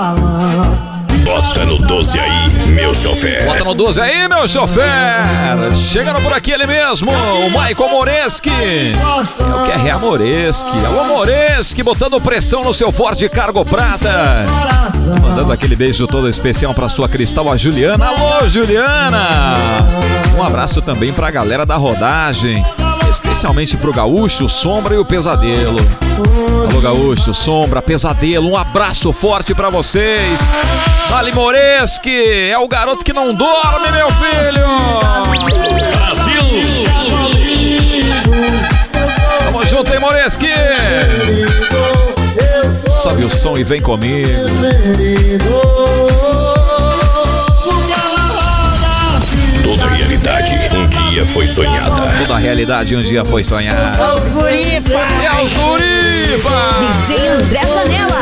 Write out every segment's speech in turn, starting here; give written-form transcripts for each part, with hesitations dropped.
falando. Bota no 12 aí, meu chofer. Bota no 12 aí, meu chofer. Chegando por aqui ele mesmo, o Michael Moreski. É o QRA Moreski. Alô, Moreski, botando pressão no seu Ford Cargo Prata. Mandando aquele beijo todo especial pra sua Cristal, a Juliana. Alô, Juliana. Um abraço também pra galera da rodagem, especialmente pro Gaúcho, Sombra e o Pesadelo. Alô, Gaúcho, Sombra, Pesadelo, um abraço forte pra vocês. Vale Moreski, é o garoto que não dorme, meu filho. Brasil! Tamo junto, hein, Moreski? Sobe o som e vem comigo. Toda realidade um dia foi sonhada. Toda a realidade um dia foi sonhada. É os Guripa! É os Guripa! DJ André Zanella!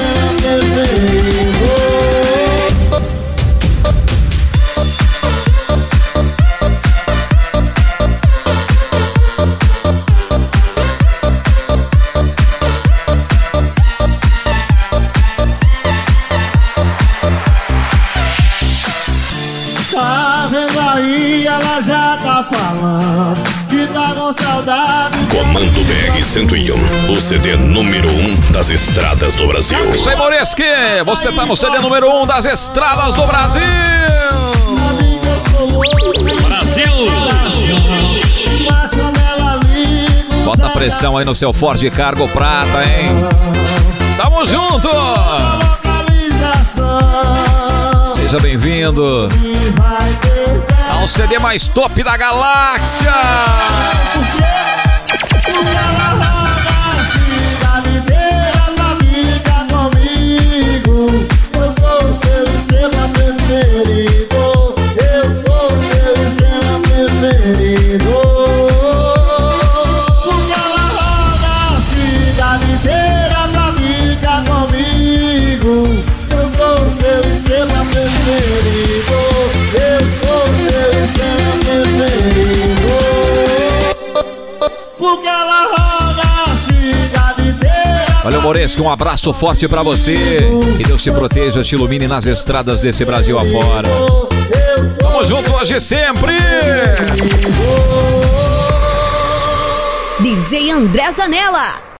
Tá vendo aí, ela já tá falando que tá com saudade. Comando BR-101, o CD número 1 das estradas do Brasil. Isso aí, Moreski, você tá no CD número 1 das estradas do Brasil. Sabe que eu sou louco. Brasil! Mas quando ela liga, Bota pressão aí no seu Ford Cargo Prata, hein? Tamo junto! localização. Seja bem-vindo E vai ter ao CD mais top da galáxia. porque ela roda a cidade inteira pra ficar comigo. Eu sou o seu esquema preferido. Eu sou o seu esquema preferido. Porque ela roda a cidade inteira pra ficar comigo. Eu sou o seu esquema preferido. Eu sou o seu esquema preferido. Porque ela roda a cidade inteira. Valeu, Moreski, um abraço forte pra você. Que Deus te proteja, te ilumine nas estradas desse Brasil afora. Eu sou Tamo junto hoje e sempre. DJ André Zanella!